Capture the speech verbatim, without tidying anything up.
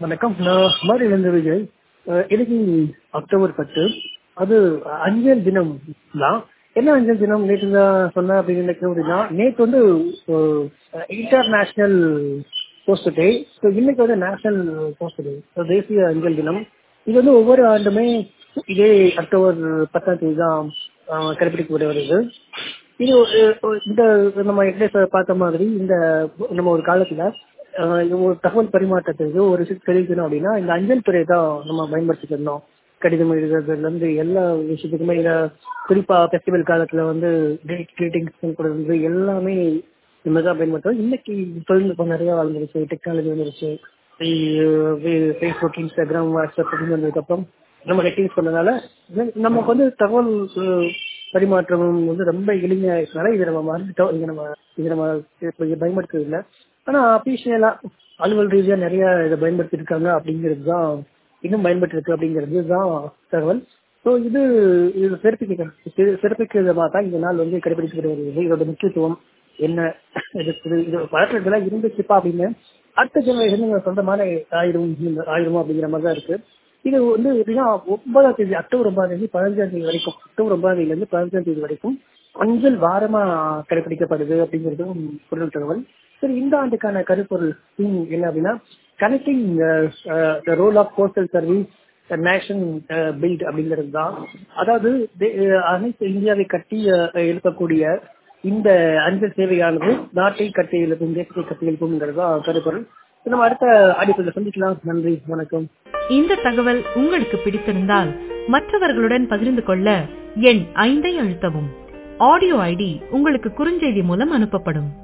வணக்கம். நான் குமாரிலிருந்து விஜய். அஹ் இன்னைக்கு அக்டோபர் பத்து. அது அஞ்சல் தினம் தான். என்ன அஞ்சல் தினம் நேற்று தான் சொன்னேன் அப்படின்னு நினைக்கிறேன் அப்படின்னா, நேற்று வந்து இன்டர்நேஷனல் போஸ்ட் டே. ஸோ இன்னைக்கு வந்து நேஷனல் போஸ்ட் டே, தேசிய அஞ்சல் தினம். இது வந்து ஒவ்வொரு ஆண்டுமே இதே அக்டோபர் பத்தாம் தேதி தான் அஹ், கடைபிடிக்கப்பட்டு வருது. இது அஹ், இந்த நம்ம எப்படி பார்த்த மாதிரி இந்த நம்ம ஒரு காலத்துல ஆஹ் இது ஒரு தகவல் பரிமாற்றத்துக்கு ஒரு விஷயம் தெரிவிக்கணும் அப்படின்னா இந்த அஞ்சல் துறை தான் நம்ம பயன்படுத்திட்டு இருந்தோம். கடிதம் எழுதுறதுல இருந்து எல்லா விஷயத்துக்குமே இந்த குறிப்பா ஃபெஸ்டிவல் காலத்துல வந்து கிரீட்டிங்ஸ் கொடுக்குறது எல்லாமே இந்த தான் பயன்படுத்துறோம். இன்னைக்கு தொழில்நுட்பம் நிறைய வளர்ந்துருச்சு, டெக்னாலஜி வந்துருச்சு. ஃபேஸ்புக், இன்ஸ்டாகிராம், வாட்ஸ்அப் அப்படின்னு வந்ததுக்கப்புறம் நம்ம ரெட்டிங்ஸ் பண்ணனால நமக்கு வந்து தகவல் அஹ், பரிமாற்றம் வந்து ரொம்ப எளிமையா இருக்கனால இதை நம்ம மறந்துட்டோம். இதை நம்ம இதை நம்ம இப்ப இதை பயன்படுத்துறது இல்லை. ஆனா அபிஷியலா அலுவல் ரீதியா நிறைய இதை பயன்படுத்தி இருக்காங்க அப்படிங்கிறது தான், இன்னும் பயன்பட்டு இருக்கு அப்படிங்கிறது தான் தகவல். ஸோ இது இது சிறப்பிக்க சிறப்பிக்க விதமாக தான் இந்த நாள் வந்து கடைபிடிக்கப்பட்டு வருகிறது. இதோட முக்கியத்துவம் என்ன, இது இது வழக்கெல்லாம் இருந்துச்சுப்பா அப்படின்னு அடுத்த ஜெனரேஷன் சொந்தமான ஆயிரம் ஆயிரமோ அப்படிங்கிற மாதிரி தான் இருக்கு. இது வந்து எப்படின்னா ஒன்பதாம் தேதி அக்டோபர் ஒன்பதாம் தேதி பதினஞ்சாம் தேதி வரைக்கும் அக்டோபர் ஒன்பதாம் தேதியில இருந்து பதினஞ்சாம் தேதி வரைக்கும் அஞ்சல் வாரமா கடைபிடிக்கப்படுது அப்படிங்கிறதும் பொருள் தகவல். சரி, இந்த ஆண்டுக்கான கருப்பொருள் theme என்ன அப்படின்னா connecting role of postal service nation build அப்படிங்கிறது தான். அதாவது தே- அஹ், அனைத்து இந்தியாவை கட்டி அஹ், எழுப்பக்கூடிய இந்த அஞ்சல் சேவையானது நாட்டை கட்டி எழுப்பும், தேசத்தை கட்டி எழுப்பும்ங்கிறது தான் கருப்பொருள். நம்ம அடுத்த அடிப்படையில் சந்திக்கலாம். நன்றி, வணக்கம். இந்த தகவல் உங்களுக்கு பிடித்திருந்தால் மற்றவர்களுடன் பகிர்ந்து கொள்ள எண் ஐந்தை அழுத்தவும். ஆடியோ ஐடி உங்களுக்கு குறுஞ்செய்தி மூலம் அனுப்பப்படும்.